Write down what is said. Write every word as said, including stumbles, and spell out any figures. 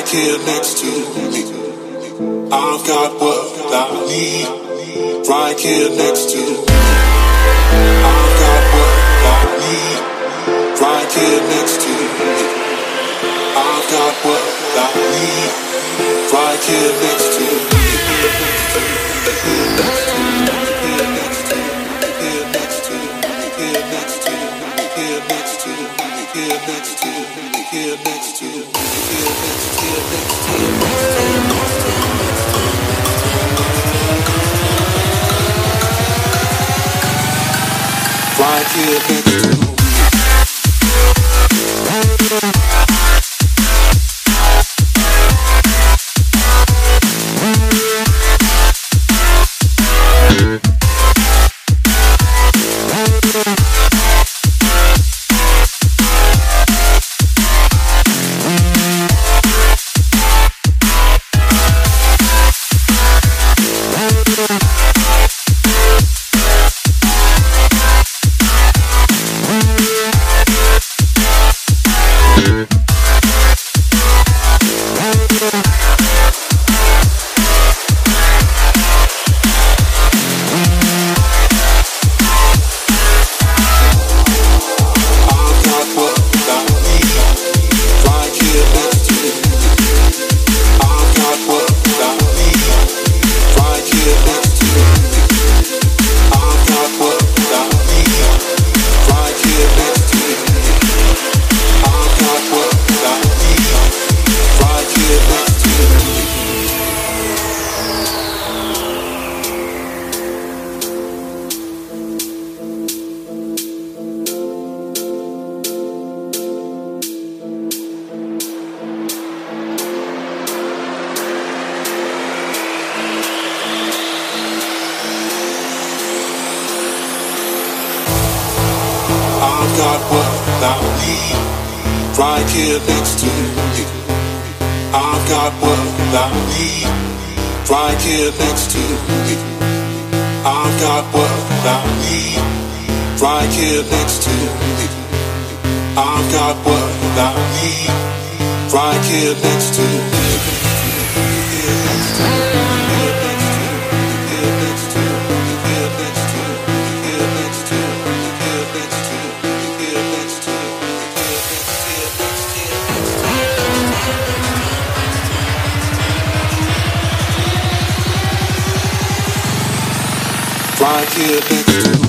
right here next to me. I've got what I need right here next to me. I've got what I need right here next to me. I've got what I need right here next to me. Right here next to me. I've got what I need right here next to me. I've got what I need right here next to me. I've got what I need right here next to me. I've got what I need right here next to me. Right here next to me.